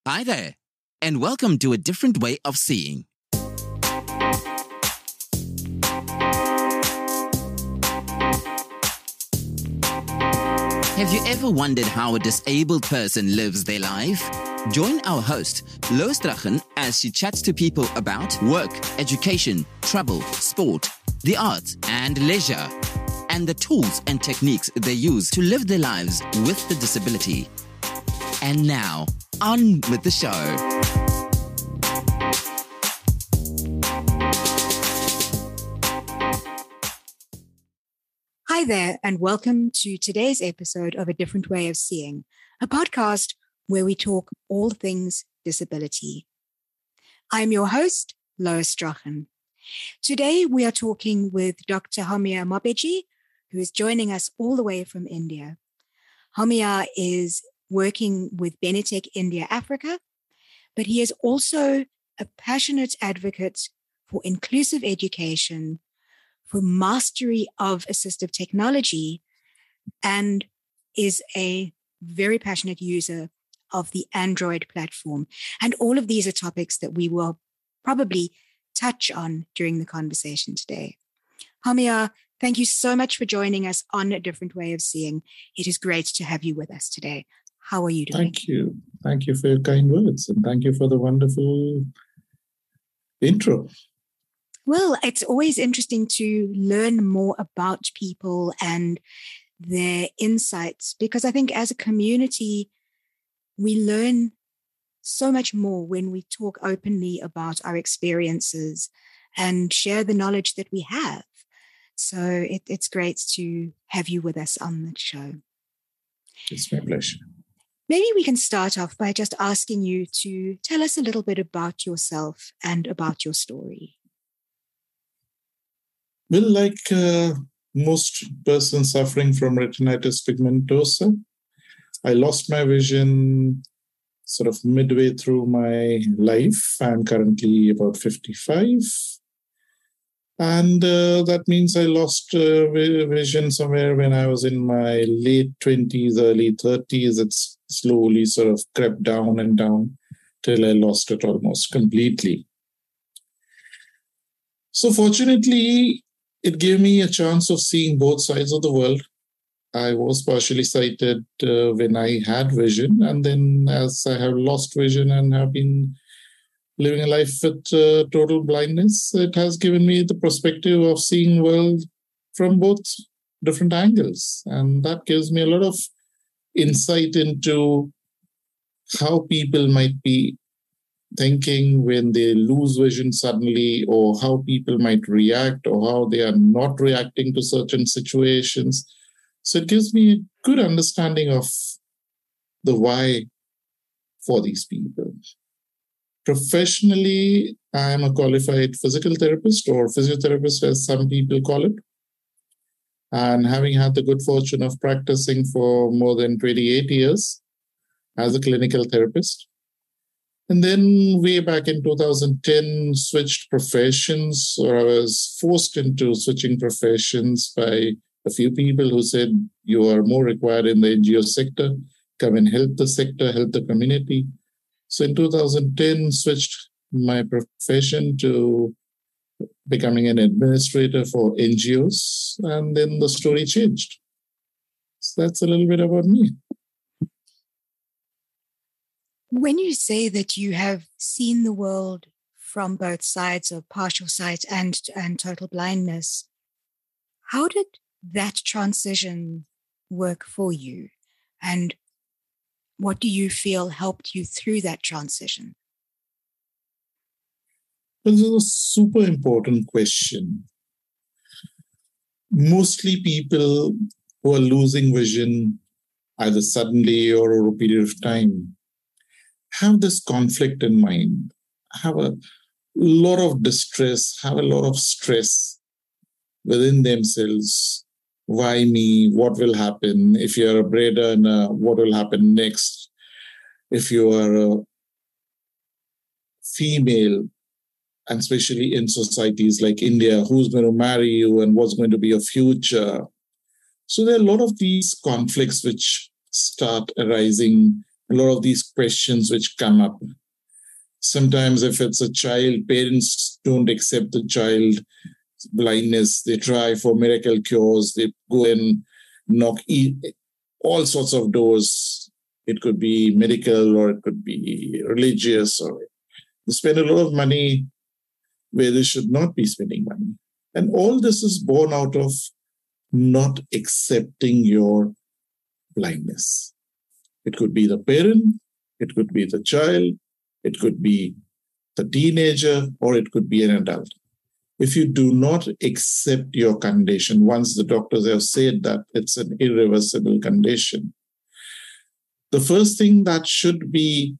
Hi there, and welcome to A Different Way of Seeing. Have you ever wondered how a disabled person lives their life? Join our host, Lois Drachen, as she chats to people about work, education, travel, sport, the arts, and leisure, and the tools and techniques they use to live their lives with the disability. And now, on with the show. Hi there, and welcome to today's episode of A Different Way of Seeing, a podcast where we talk all things disability. I'm your host, Lois Drachen. Today, we are talking with Dr. Homiya Mobeji, who is joining us all the way from India. Homiya is working with Benetech India Africa, but he is also a passionate advocate for inclusive education, for mastery of assistive technology, and is a very passionate user of the Android platform. And all of these are topics that we will probably touch on during the conversation today. Homiya, thank you so much for joining us on A Different Way of Seeing. It is great to have you with us today. How are you doing? Thank you. Thank you for your kind words, and thank you for the wonderful intro. Well, it's always interesting to learn more about people and their insights, because I think as a community, we learn so much more when we talk openly about our experiences and share the knowledge that we have. So it's great to have you with us on the show. It's my pleasure. Maybe we can start off by just asking you to tell us a little bit about yourself and about your story. Well, like most persons suffering from retinitis pigmentosa, I lost my vision sort of midway through my life. I'm currently about 55. And that means I lost vision somewhere when I was in my late 20s, early 30s. It's slowly sort of crept down and down till I lost it almost completely. So fortunately, it gave me a chance of seeing both sides of the world. I was partially sighted when I had vision, and then as I have lost vision and have been living a life with total blindness, it has given me the perspective of seeing the world from both different angles. And that gives me a lot of insight into how people might be thinking when they lose vision suddenly, or how people might react, or how they are not reacting to certain situations. So it gives me a good understanding of the why for these people. Professionally, I am a qualified physical therapist, or physiotherapist as some people call it. And having had the good fortune of practicing for more than 28 years as a clinical therapist. And then way back in 2010, switched professions, or I was forced into switching professions by a few people who said, you are more required in the NGO sector, come and help the sector, help the community. So in 2010, switched my profession to becoming an administrator for NGOs, and then the story changed. So that's a little bit about me. When you say that you have seen the world from both sides of partial sight and total blindness, how did that transition work for you? And what do you feel helped you through that transition? This is a super important question. Mostly people who are losing vision either suddenly or over a period of time have this conflict in mind, have a lot of distress, have a lot of stress within themselves. Why me? What will happen? If you're a brain earner, what will happen next? If you are a female, and especially in societies like India, who's going to marry you and what's going to be your future? So there are a lot of these conflicts which start arising a lot of these questions which come up. Sometimes if it's a child, parents don't accept the child's blindness. They try for miracle cures. They go and knock all sorts of doors. It could be medical or it could be religious, or they spend a lot of money where they should not be spending money. And all this is born out of not accepting your blindness. It could be the parent, it could be the child, it could be the teenager, or it could be an adult. If you do not accept your condition, once the doctors have said that it's an irreversible condition, the first thing that should be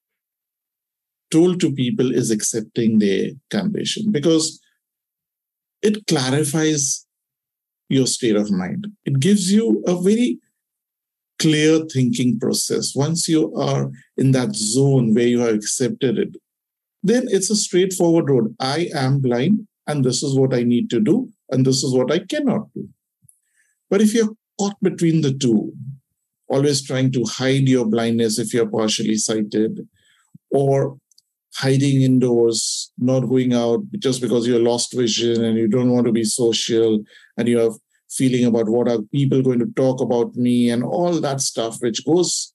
told to people is accepting their condition, because it clarifies your state of mind. It gives you a very clear thinking process. Once you are in that zone where you have accepted it, then it's a straightforward road. I am blind, and this is what I need to do, and this is what I cannot do. But if you're caught between the two, always trying to hide your blindness if you're partially sighted, or hiding indoors, not going out just because you lost vision and you don't want to be social, and you have feeling about what are people going to talk about me and all that stuff, which goes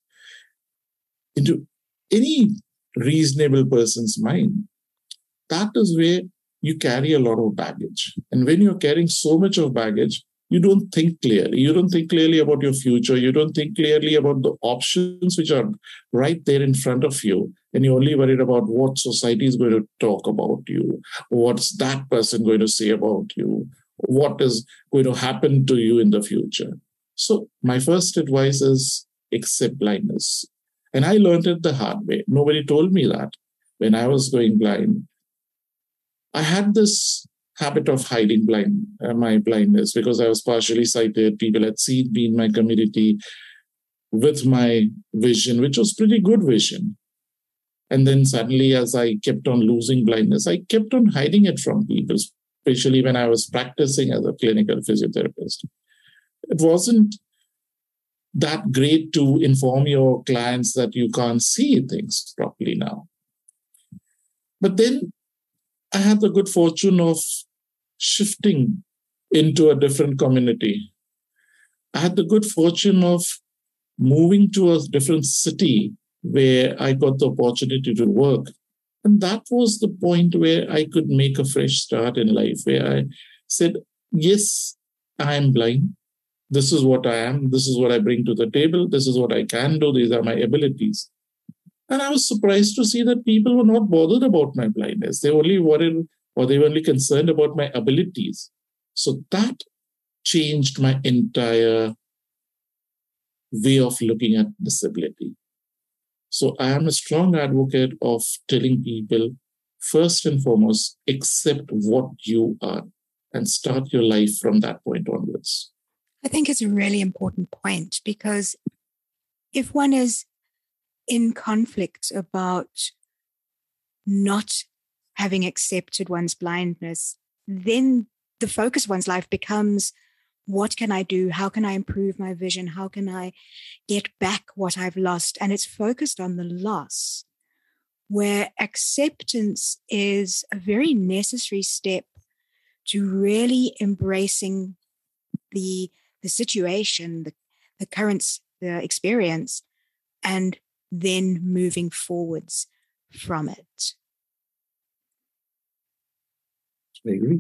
into any reasonable person's mind, that is where you carry a lot of baggage. And when you're carrying so much of baggage, you don't think clearly. You don't think clearly about your future. You don't think clearly about the options which are right there in front of you. And you're only worried about what society is going to talk about you. What's that person going to say about you? What is going to happen to you in the future? So my first advice is accept blindness. And I learned it the hard way. Nobody told me that when I was going blind. I had this habit of hiding my blindness because I was partially sighted. People had seen me in my community with my vision, which was pretty good vision. And then suddenly, as I kept on losing blindness, I kept on hiding it from people, especially when I was practicing as a clinical physiotherapist. It wasn't that great to inform your clients that you can't see things properly now. But then I had the good fortune of shifting into a different community. I had the good fortune of moving to a different city where I got the opportunity to work. And that was the point where I could make a fresh start in life, where I said, yes, I am blind. This is what I am. This is what I bring to the table. This is what I can do. These are my abilities. And I was surprised to see that people were not bothered about my blindness. They only worried, or they were only concerned about my abilities. So that changed my entire way of looking at disability. So I am a strong advocate of telling people, first and foremost, accept what you are and start your life from that point onwards. I think it's a really important point, because if one is in conflict about not having accepted one's blindness, then the focus of one's life becomes, what can I do? How can I improve my vision? How can I get back what I've lost? And it's focused on the loss, where acceptance is a very necessary step to really embracing the situation, the current experience, and then moving forwards from it. I agree.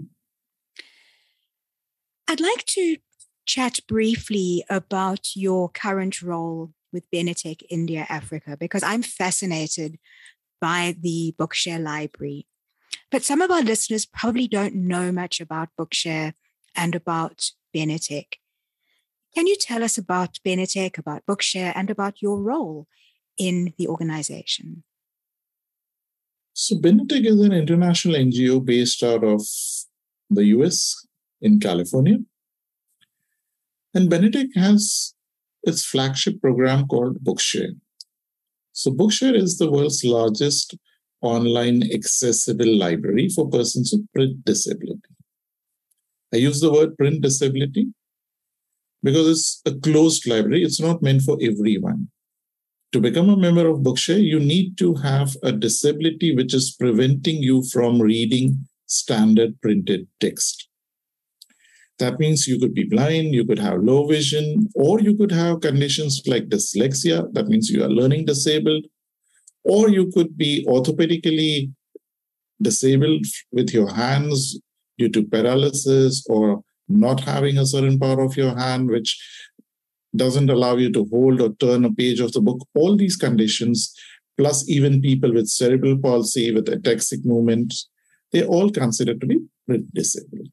I'd like to chat briefly about your current role with Benetech India Africa, because I'm fascinated by the Bookshare Library. But some of our listeners probably don't know much about Bookshare and about Benetech. Can you tell us about Benetech, about Bookshare, and about your role in the organization? So Benetech is an international NGO based out of the US in California. And Benetech has its flagship program called Bookshare. So Bookshare is the world's largest online accessible library for persons with print disability. I use the word print disability because it's a closed library. It's not meant for everyone. To become a member of Bookshare, you need to have a disability which is preventing you from reading standard printed text. That means you could be blind, you could have low vision, or you could have conditions like dyslexia. That means you are learning disabled, or you could be orthopedically disabled with your hands due to paralysis or not having a certain part of your hand, which doesn't allow you to hold or turn a page of the book. All these conditions, plus even people with cerebral palsy, with ataxic movements, they're all considered to be disabled.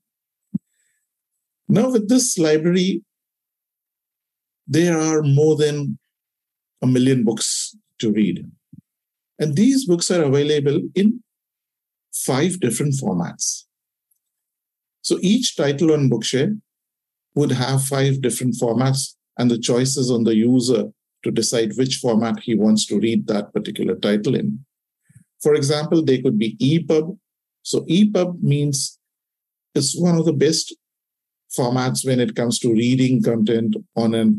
Now, with this library, there are more than 1 million books to read. And these books are available in 5 different formats. So each title on Bookshare would have 5 different formats, and the choice is on the user to decide which format he wants to read that particular title in. For example, they could be EPUB. So EPUB means it's one of the best formats when it comes to reading content on a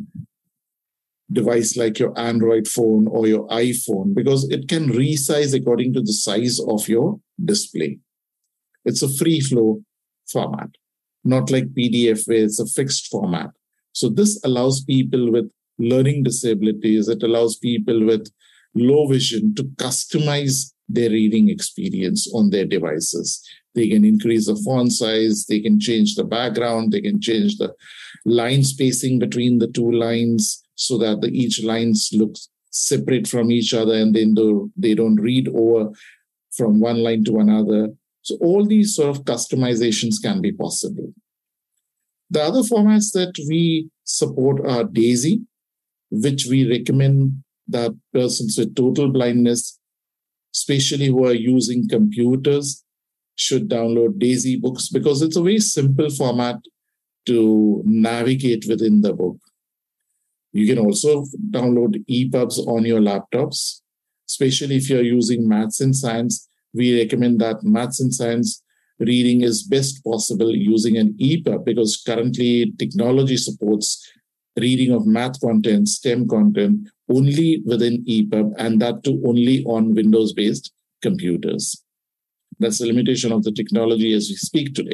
device like your Android phone or your iPhone, because it can resize according to the size of your display. It's a free flow format, not like PDF where it's a fixed format. So this allows people with learning disabilities, it allows people with low vision to customize their reading experience on their devices. They can increase the font size, they can change the background, they can change the line spacing between the 2 lines so that each lines look separate from each other, and then they don't read over from one line to another. So all these sort of customizations can be possible. The other formats that we support are DAISY, which we recommend that persons with total blindness, especially who are using computers, should download DAISY books because it's a very simple format to navigate within the book. You can also download EPUBs on your laptops, especially if you're using maths and science. We recommend that maths and science reading is best possible using an EPUB because currently technology supports reading of math content, STEM content only within EPUB, and that too only on Windows-based computers. That's the limitation of the technology as we speak today.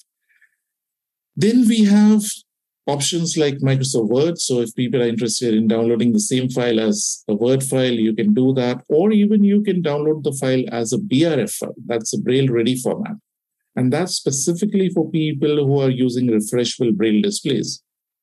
Then we have options like Microsoft Word. So if people are interested in downloading the same file as a Word file, you can do that. Or even you can download the file as a BRF file. That's a Braille Ready format. And that's specifically for people who are using refreshable Braille displays.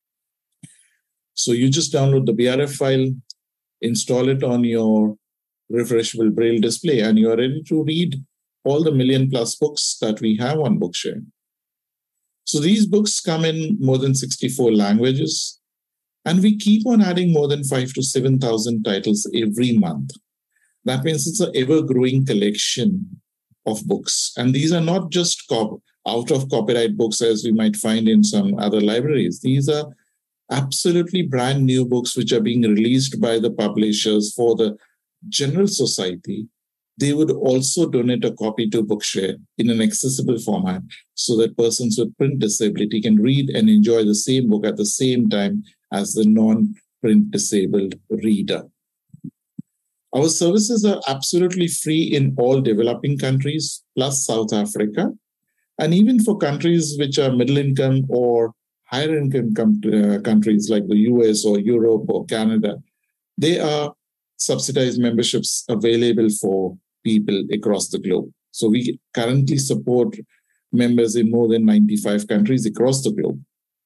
So you just download the BRF file, install it on your refreshable Braille display, and you're ready to read all the 1 million+ books that we have on Bookshare. So these books come in more than 64 languages, and we keep on adding more than 5,000 to 7,000 titles every month. That means it's an ever-growing collection of books. And these are not just out of copyright books as we might find in some other libraries. These are absolutely brand new books which are being released by the publishers for the general society. They would also donate a copy to Bookshare in an accessible format so that persons with print disability can read and enjoy the same book at the same time as the non-print disabled reader. Our services are absolutely free in all developing countries, plus South Africa. And even for countries which are middle income or higher income countries like the US or Europe or Canada, there are subsidized memberships available for people across the globe. So we currently support members in more than 95 countries across the globe.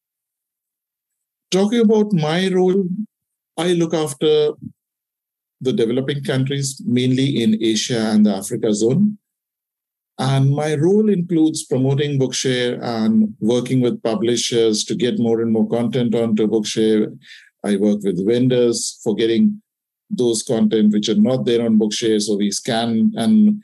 Talking about my role, I look after the developing countries, mainly in Asia and the Africa zone. And my role includes promoting Bookshare and working with publishers to get more and more content onto Bookshare. I work with vendors for getting those content which are not there on Bookshare. So we scan and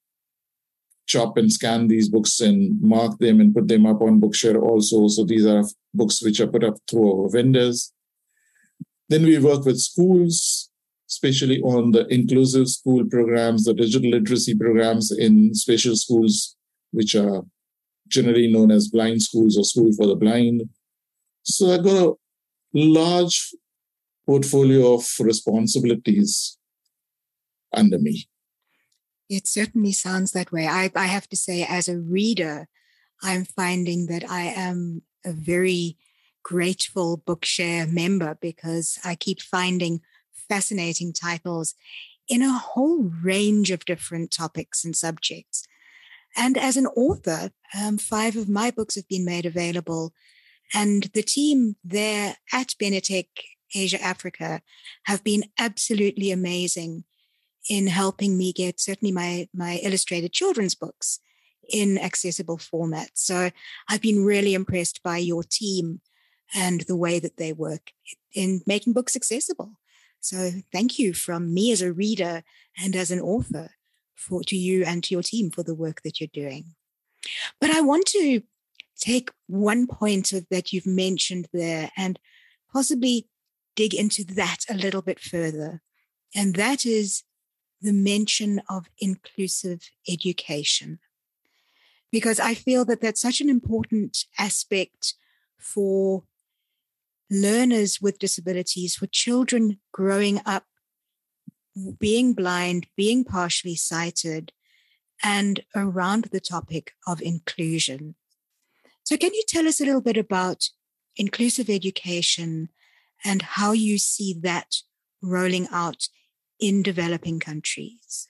chop and scan these books and mark them and put them up on Bookshare also. So these are books which are put up through our vendors. Then we work with schools, especially on the inclusive school programs, the digital literacy programs in special schools, which are generally known as blind schools or school for the blind. So I've got a large portfolio of responsibilities under me. It certainly sounds that way. I have to say, as a reader, I'm finding that I am a very grateful Bookshare member because I keep finding fascinating titles in a whole range of different topics and subjects. And as an author, 5 of my books have been made available, and the team there at Benetech Asia Africa have been absolutely amazing in helping me get certainly my illustrated children's books in accessible formats. So I've been really impressed by your team and the way that they work in making books accessible. So thank you from me as a reader and as an author to you and to your team for the work that you're doing. But I want to take one point that you've mentioned there and possibly dig into that a little bit further. And that is the mention of inclusive education, because I feel that that's such an important aspect for learners with disabilities, for children growing up, being blind, being partially sighted, and around the topic of inclusion. So can you tell us a little bit about inclusive education and how you see that rolling out in developing countries?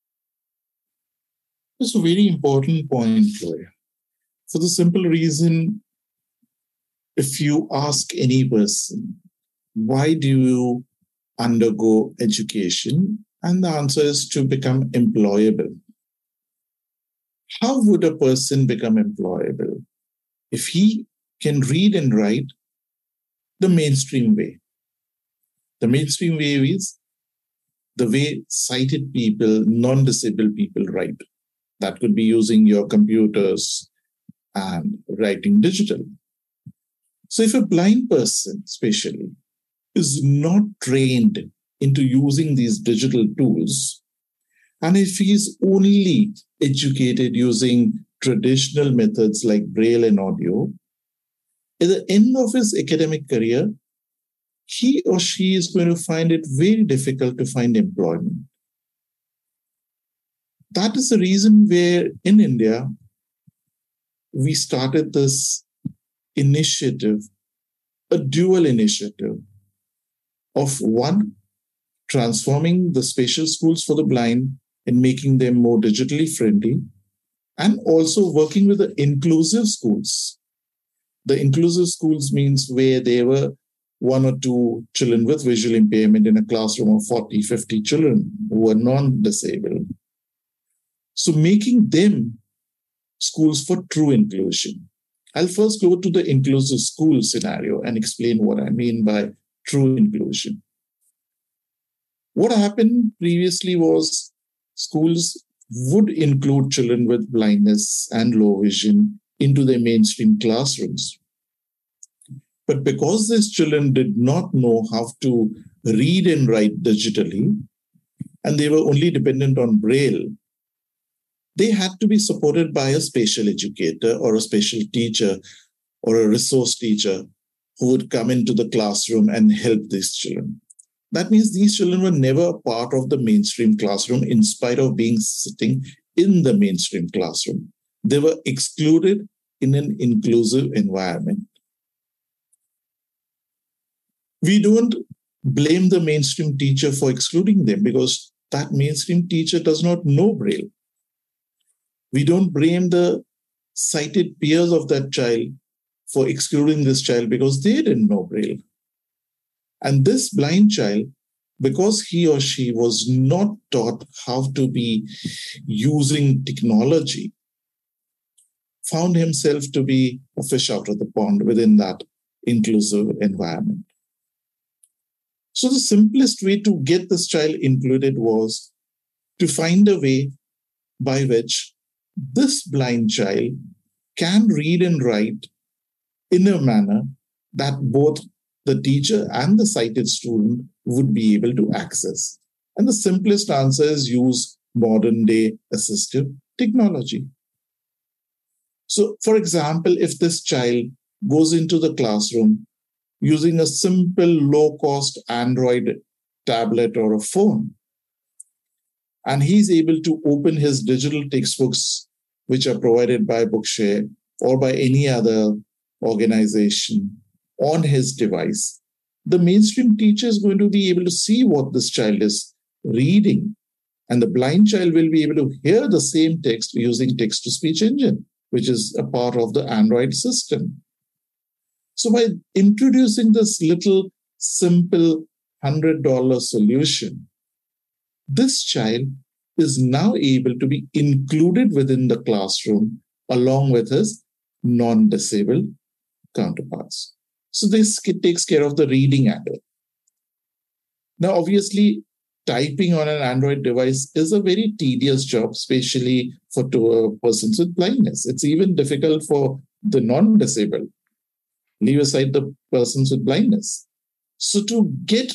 It's a very important point, Gloria. For the simple reason, if you ask any person, why do you undergo education? And the answer is to become employable. How would a person become employable? If he can read and write the mainstream way. The mainstream way is the way sighted people, non-disabled people write. That could be using your computers and writing digital. So if a blind person, especially, is not trained into using these digital tools, and if he is only educated using traditional methods like Braille and audio, at the end of his academic career, he or she is going to find it very difficult to find employment. That is the reason where in India, we started this initiative, a dual initiative of one, transforming the special schools for the blind and making them more digitally friendly, and also working with the inclusive schools. The inclusive schools means where there were 1 or 2 children with visual impairment in a classroom of 40, 50 children who were non-disabled. So making them schools for true inclusion. I'll first go to the inclusive school scenario and explain what I mean by true inclusion. What happened previously was schools would include children with blindness and low vision into their mainstream classrooms. But because these children did not know how to read and write digitally, and they were only dependent on Braille, they had to be supported by a special educator or a special teacher or a resource teacher who would come into the classroom and help these children. That means these children were never a part of the mainstream classroom in spite of being sitting in the mainstream classroom. They were excluded in an inclusive environment. We don't blame the mainstream teacher for excluding them because that mainstream teacher does not know Braille. We don't blame the sighted peers of that child for excluding this child because they didn't know Braille. And this blind child, because he or she was not taught how to be using technology, found himself to be a fish out of the pond within that inclusive environment. So the simplest way to get this child included was to find a way by which this blind child can read and write in a manner that both the teacher and the sighted student would be able to access. And the simplest answer is use modern day assistive technology. So, for example, if this child goes into the classroom using a simple low-cost Android tablet or a phone. And he's able to open his digital textbooks, which are provided by Bookshare or by any other organization, on his device. The mainstream teacher is going to be able to see what this child is reading. And the blind child will be able to hear the same text using text-to-speech engine, which is a part of the Android system. So by introducing this little simple $100 solution, this child is now able to be included within the classroom along with his non-disabled counterparts. So this takes care of the reading angle. Now, obviously, typing on an Android device is a very tedious job, especially for persons with blindness. It's even difficult for the non-disabled. Leave aside the persons with blindness. So to get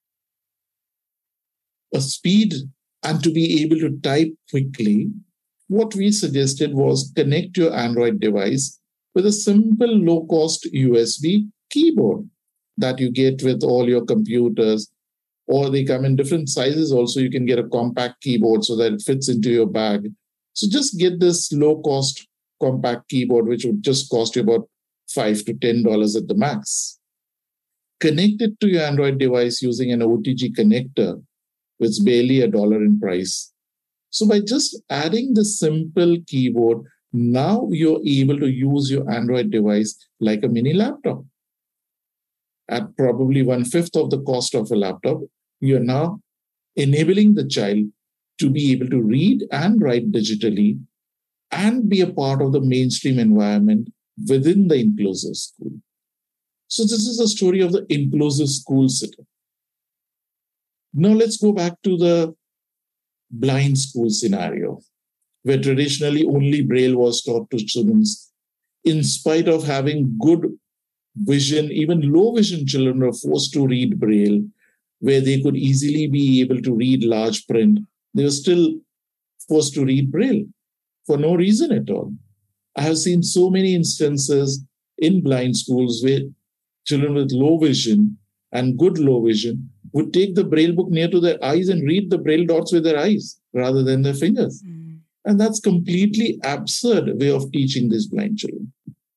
a speed and to be able to type quickly, what we suggested was connect your Android device with a simple low-cost USB keyboard that you get with all your computers, or they come in different sizes also. You can get a compact keyboard so that it fits into your bag. So just get this low-cost compact keyboard, which would just cost you about $5 to $10 at the max. Connect it to your Android device using an OTG connector, which is barely $1 in price. So by just adding the simple keyboard, now you're able to use your Android device like a mini laptop. At probably 1/5 of the cost of a laptop, you're now enabling the child to be able to read and write digitally and be a part of the mainstream environment within the inclusive school. So this is the story of the inclusive school system. Now let's go back to the blind school scenario, where traditionally only Braille was taught to students. In spite of having good vision, even low vision children were forced to read Braille, where they could easily be able to read large print. They were still forced to read Braille for no reason at all. I have seen so many instances in blind schools where children with low vision and good low vision would take the Braille book near to their eyes and read the Braille dots with their eyes rather than their fingers. And that's completely absurd way of teaching these blind children.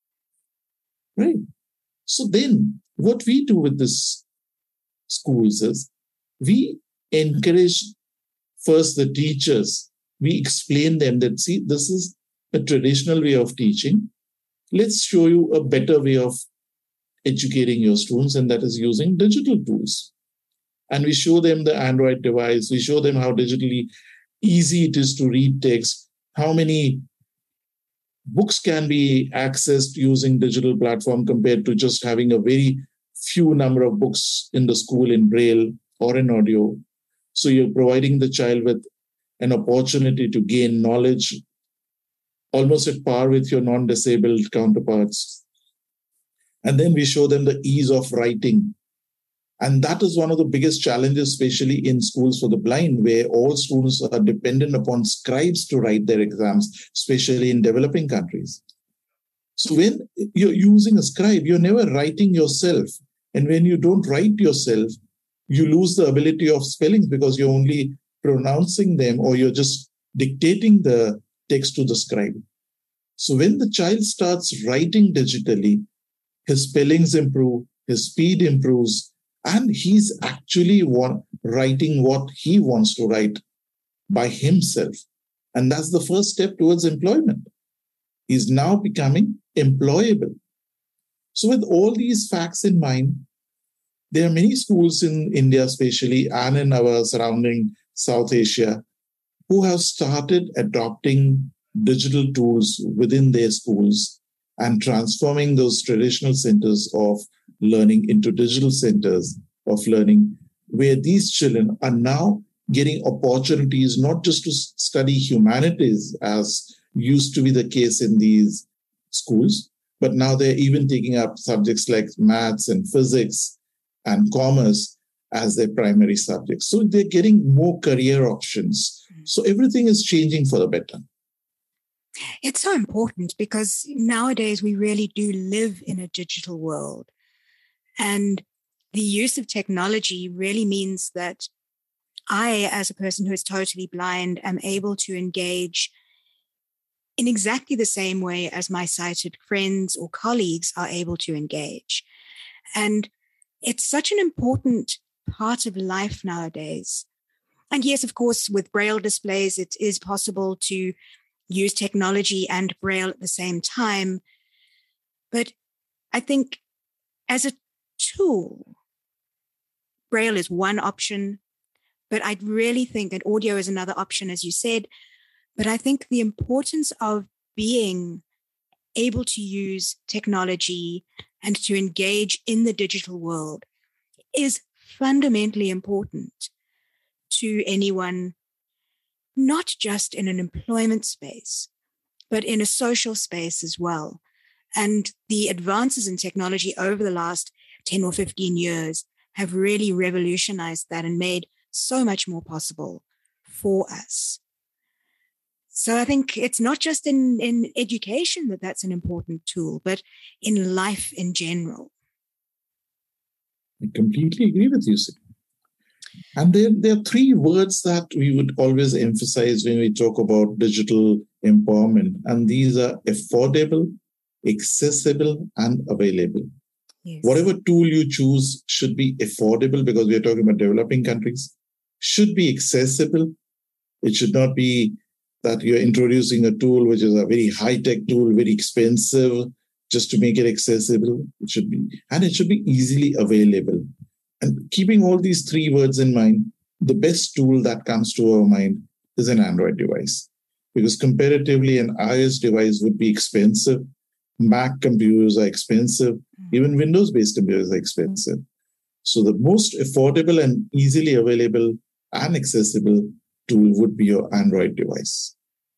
Right? So then what we do with this schools is we encourage first the teachers. We explain them that, see, this is a traditional way of teaching. Let's show you a better way of educating your students, and that is using digital tools. And we show them the Android device. We show them how digitally easy it is to read text, how many books can be accessed using digital platform compared to just having a very few number of books in the school in Braille or in audio. So you're providing the child with an opportunity to gain knowledge almost at par with your non-disabled counterparts. And then we show them the ease of writing. And that is one of the biggest challenges, especially in schools for the blind, where all students are dependent upon scribes to write their exams, especially in developing countries. So when you're using a scribe, you're never writing yourself. And when you don't write yourself, you lose the ability of spellings because you're only pronouncing them, or you're just dictating the text to the scribe. So when the child starts writing digitally, his spellings improve, his speed improves, and he's actually writing what he wants to write by himself. And that's the first step towards employment. He's now becoming employable. So with all these facts in mind, there are many schools in India especially, and in our surrounding South Asia, who have started adopting digital tools within their schools and transforming those traditional centers of learning into digital centers of learning, where these children are now getting opportunities not just to study humanities as used to be the case in these schools, but now they're even taking up subjects like maths and physics and commerce as their primary subjects. So they're getting more career options. So everything is changing for the better. It's so important because nowadays we really do live in a digital world. And the use of technology really means that I, as a person who is totally blind, am able to engage in exactly the same way as my sighted friends or colleagues are able to engage. And it's such an important part of life nowadays. And yes, of course, with Braille displays, it is possible to use technology and Braille at the same time. But I think as a tool, Braille is one option, but I really think that audio is another option, as you said. But I think the importance of being able to use technology and to engage in the digital world is fundamentally important to anyone, not just in an employment space, but in a social space as well. And the advances in technology over the last 10 or 15 years have really revolutionized that and made so much more possible for us. So I think it's not just in education that that's an important tool, but in life in general. I completely agree with you, Sid. And there are three words that we would always emphasize when we talk about digital empowerment. And these are affordable, accessible, and available. Yes. Whatever tool you choose should be affordable, because we are talking about developing countries, should be accessible. It should not be that you're introducing a tool which is a very high-tech tool, very expensive, just to make it accessible. It should be easily available. And keeping all these three words in mind, the best tool that comes to our mind is an Android device. Because comparatively, an iOS device would be expensive. Mac computers are expensive. Even Windows-based computers are expensive. So the most affordable and easily available and accessible tool would be your Android device.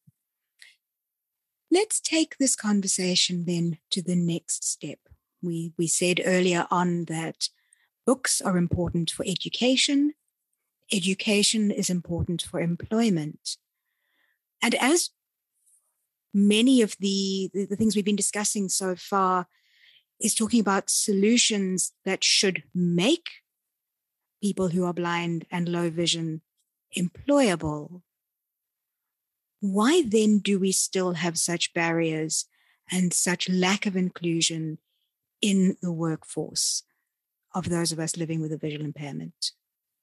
Let's take this conversation then to the next step. We said earlier on that books are important for education. Education is important for employment. And as many of the things we've been discussing so far is talking about solutions that should make people who are blind and low vision employable, why then do we still have such barriers and such lack of inclusion in the workforce of those of us living with a visual impairment?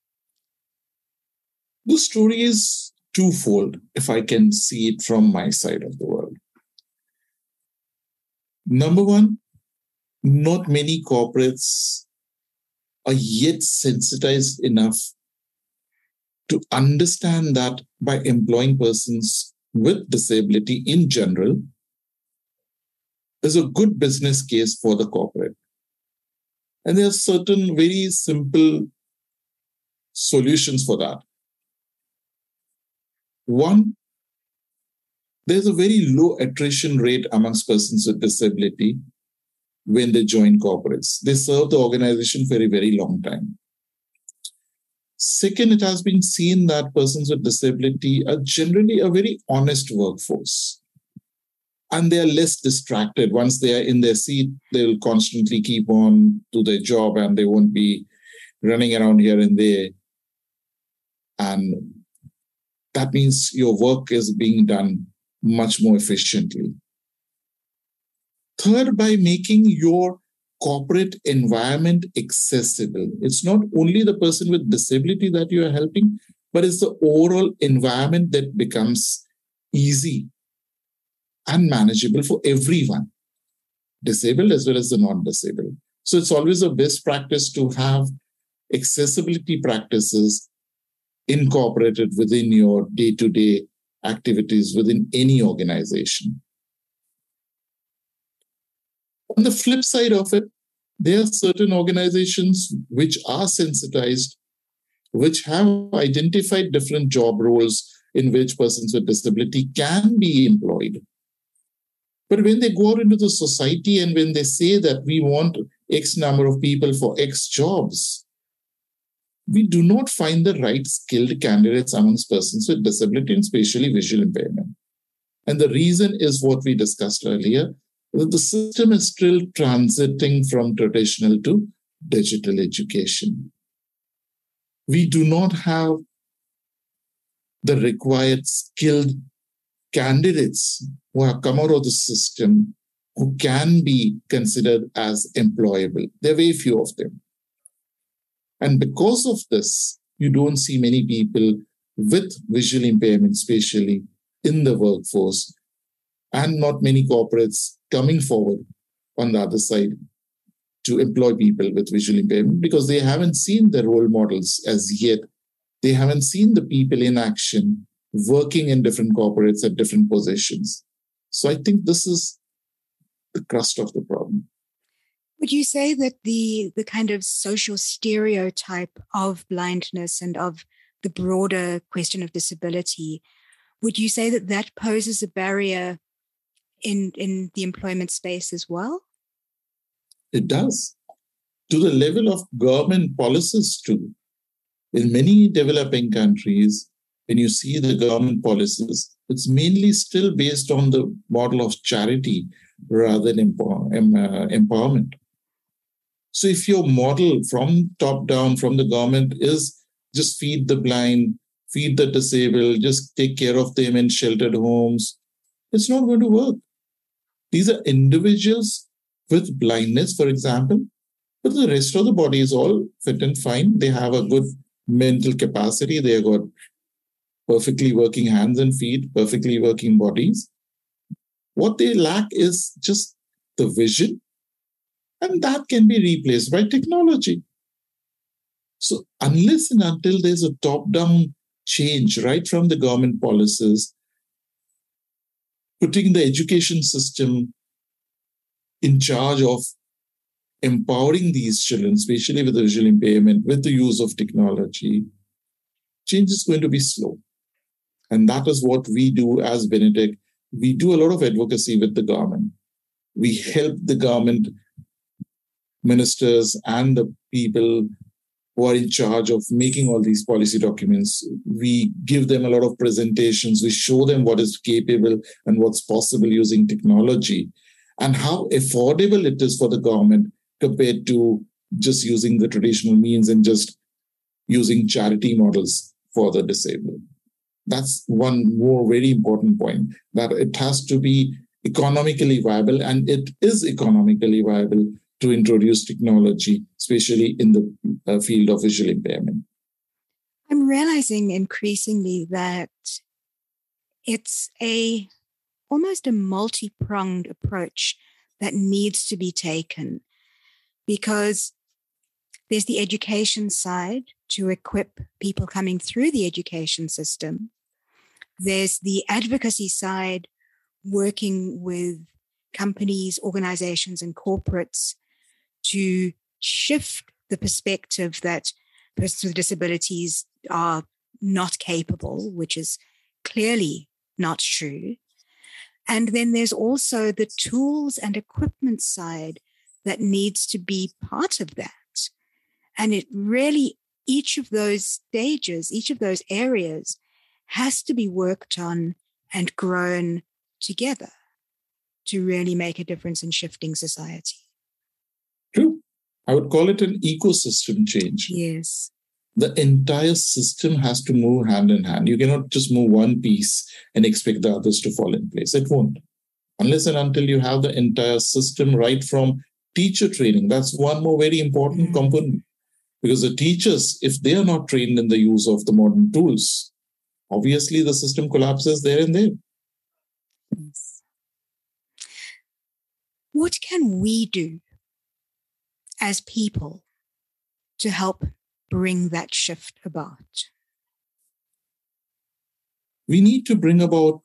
The story is twofold, if I can see it from my side of the world. Number one, not many corporates are yet sensitized enough to understand that by employing persons with disability in general is a good business case for the corporate. And there are certain very simple solutions for that. One, there's a very low attrition rate amongst persons with disability when they join corporates. They serve the organization for a very long time. Second, it has been seen that persons with disability are generally a very honest workforce. And they are less distracted. Once they are in their seat, they will constantly keep on to their job and they won't be running around here and there. And that means your work is being done much more efficiently. Third, by making your corporate environment accessible. It's not only the person with disability that you are helping, but it's the overall environment that becomes easy and manageable for everyone, disabled as well as the non-disabled. So it's always a best practice to have accessibility practices incorporated within your day-to-day activities within any organization. On the flip side of it, there are certain organizations which are sensitized, which have identified different job roles in which persons with disability can be employed. But when they go out into the society and when they say that we want X number of people for X jobs, we do not find the right skilled candidates amongst persons with disability and spatially visual impairment. And the reason is what we discussed earlier, that the system is still transiting from traditional to digital education. We do not have the required skilled candidates who have come out of the system who can be considered as employable. There are very few of them. And because of this, you don't see many people with visual impairment, especially in the workforce, and not many corporates coming forward on the other side to employ people with visual impairment because they haven't seen the role models as yet. They haven't seen the people in action working in different corporates at different positions. So I think this is the crust of the problem. Would you say that the kind of social stereotype of blindness and of the broader question of disability, would you say that that poses a barrier in the employment space as well? It does. To the level of government policies too. In many developing countries, when you see the government policies, it's mainly still based on the model of charity rather than empowerment. So if your model from top down, from the government is just feed the blind, feed the disabled, just take care of them in sheltered homes, it's not going to work. These are individuals with blindness, for example, but the rest of the body is all fit and fine. They have a good mental capacity. They have got perfectly working hands and feet, perfectly working bodies. What they lack is just the vision, and that can be replaced by technology. So unless and until there's a top-down change right from the government policies, putting the education system in charge of empowering these children, especially with the visual impairment, with the use of technology, change is going to be slow. And that is what we do as Benetech. We do a lot of advocacy with the government. We help the government ministers and the people who are in charge of making all these policy documents. We give them a lot of presentations. We show them what is capable and what's possible using technology and how affordable it is for the government compared to just using the traditional means and just using charity models for the disabled. That's one more very important point, that it has to be economically viable, and it is economically viable to introduce technology, especially in the field of visual impairment. I'm realizing increasingly that it's almost a multi-pronged approach that needs to be taken, because there's the education side to equip people coming through the education system. There's the advocacy side, working with companies, organizations, and corporates to shift the perspective that persons with disabilities are not capable, which is clearly not true. And then there's also the tools and equipment side that needs to be part of that. And it really, each of those stages, each of those areas has to be worked on and grown together to really make a difference in shifting society. True. I would call it an ecosystem change. Yes. The entire system has to move hand in hand. You cannot just move one piece and expect the others to fall in place. It won't. Unless and until you have the entire system, right from teacher training. That's one more very important component. Because the teachers, if they are not trained in the use of the modern tools, obviously the system collapses there and there. Yes. What can we do as people to help bring that shift about? We need to bring about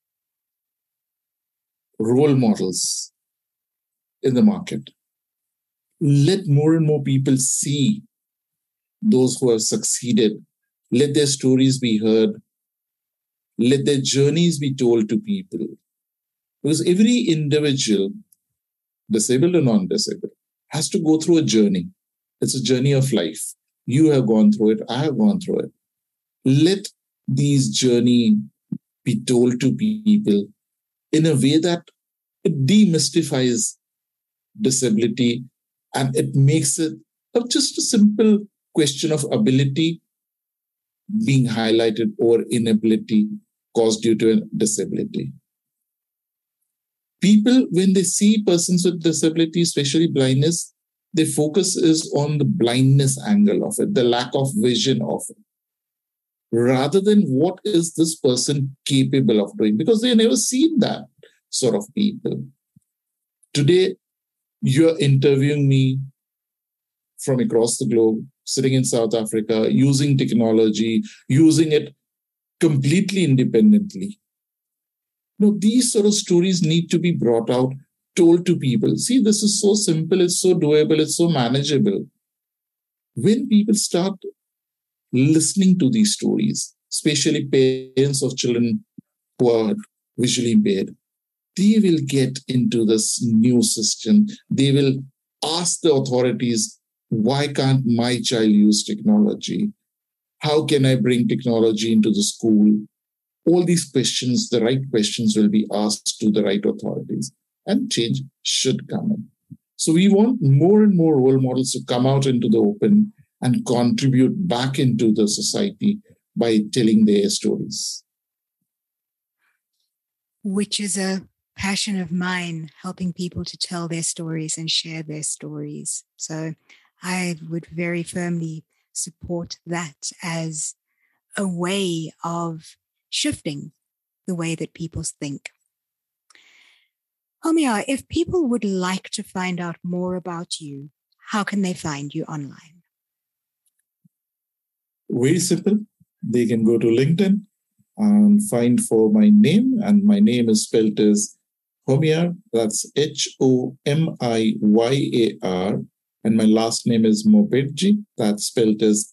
role models in the market. Let more and more people see those who have succeeded. Let their stories be heard. Let their journeys be told to people. Because every individual, disabled or non-disabled, has to go through a journey. It's a journey of life. You have gone through it. I have gone through it. Let these journeys be told to people in a way that it demystifies disability and it makes it just a simple question of ability being highlighted or inability caused due to a disability. People, when they see persons with disability, especially blindness, their focus is on the blindness angle of it, the lack of vision of it, rather than what is this person capable of doing, because they've never seen that sort of people. Today, you're interviewing me from across the globe, sitting in South Africa, using technology, using it completely independently. No, these sort of stories need to be brought out, told to people. See, this is so simple, it's so doable, it's so manageable. When people start listening to these stories, especially parents of children who are visually impaired, they will get into this new system. They will ask the authorities, why can't my child use technology? How can I bring technology into the school? All these questions, the right questions, will be asked to the right authorities, and change should come in. So we want more and more role models to come out into the open and contribute back into the society by telling their stories. Which is a passion of mine, helping people to tell their stories and share their stories. So I would very firmly support that as a way of shifting the way that people think. Homia, if people would like to find out more about you, how can they find you online? Very simple. They can go to LinkedIn and find for my name, and my name is spelled as Homiyar. That's Homiyar, and my last name is Mobedji. That's spelled as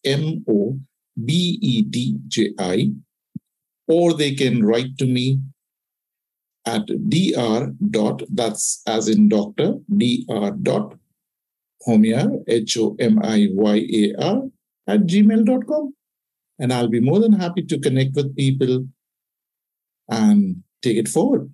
Mobedji. Or they can write to me at dr. That's as in doctor, dr. Homiyar, Homiyar @gmail.com. And I'll be more than happy to connect with people and take it forward.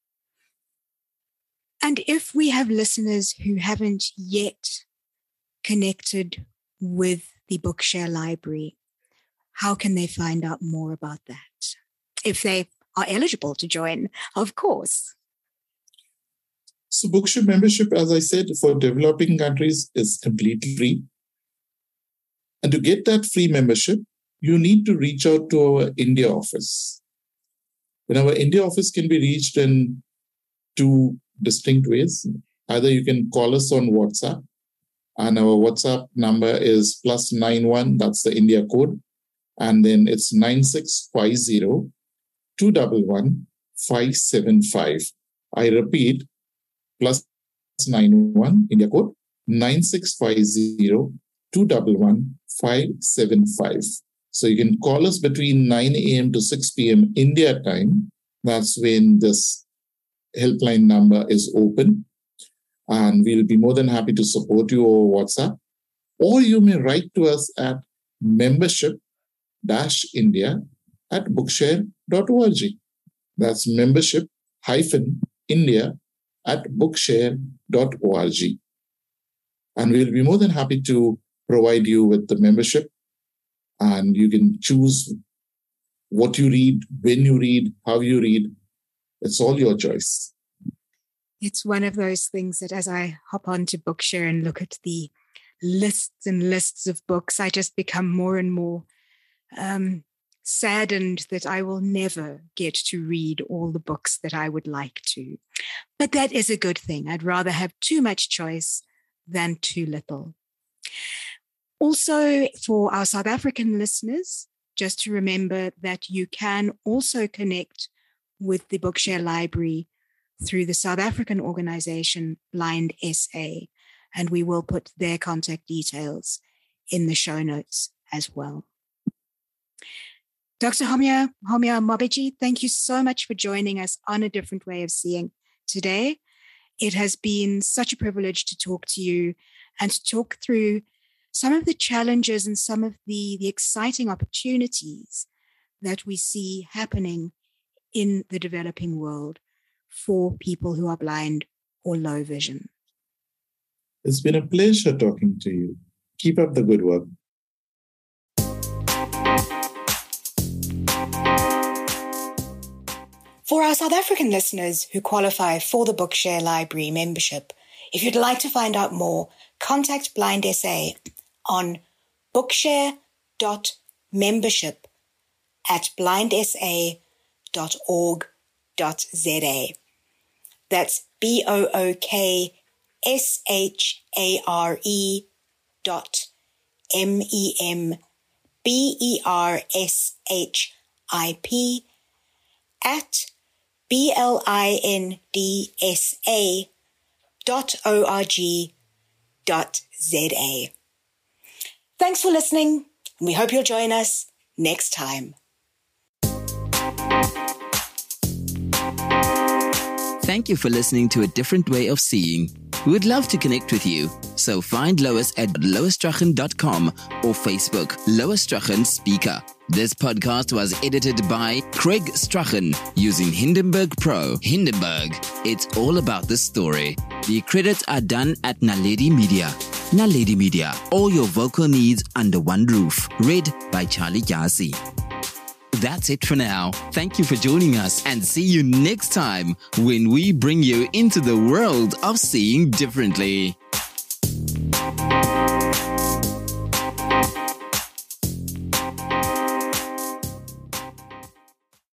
And if we have listeners who haven't yet connected with the Bookshare Library, how can they find out more about that? If they are eligible to join, of course. So Bookshare membership, as I said, for developing countries is completely free. And to get that free membership, you need to reach out to our India office. And our India office can be reached in two distinct ways. Either you can call us on WhatsApp, and our WhatsApp number is +91, that's the India code, and then it's 9650 211 575. I repeat, +91 India code 9650 211 575. So you can call us between 9 a.m. to 6 p.m. India time. That's when this helpline number is open. And we'll be more than happy to support you over WhatsApp. Or you may write to us at membership-india@bookshare.org. That's membership-india@bookshare.org. And we'll be more than happy to provide you with the membership. And you can choose what you read, when you read, how you read. It's all your choice. It's one of those things that as I hop onto Bookshare and look at the lists and lists of books, I just become more and more saddened that I will never get to read all the books that I would like to. But that is a good thing. I'd rather have too much choice than too little. Also, for our South African listeners, just to remember that you can also connect with the Bookshare Library through the South African organization Blind SA, and we will put their contact details in the show notes as well. Dr. Homiyar Mobedji, thank you so much for joining us on A Different Way of Seeing today. It has been such a privilege to talk to you and to talk through some of the challenges and some of the exciting opportunities that we see happening in the developing world for people who are blind or low vision. It's been a pleasure talking to you. Keep up the good work. For our South African listeners who qualify for the Bookshare Library membership, if you'd like to find out more, contact Blind SA on bookshare.membership@blindsa.org.za. That's BOOKSHAREIP@blindsa.org.za. Thanks for listening, and we hope you'll join us next time. Thank you for listening to A Different Way of Seeing. We would love to connect with you, so find Lois at loisstrachan.com or Facebook, Lois Strachan Speaker. This podcast was edited by Craig Strachan using Hindenburg Pro. Hindenburg, it's all about the story. The credits are done at Naledi Media. Naledi Media, all your vocal needs under one roof. Read by Charlie Gyasi. That's it for now. Thank you for joining us, and see you next time when we bring you into the world of seeing differently.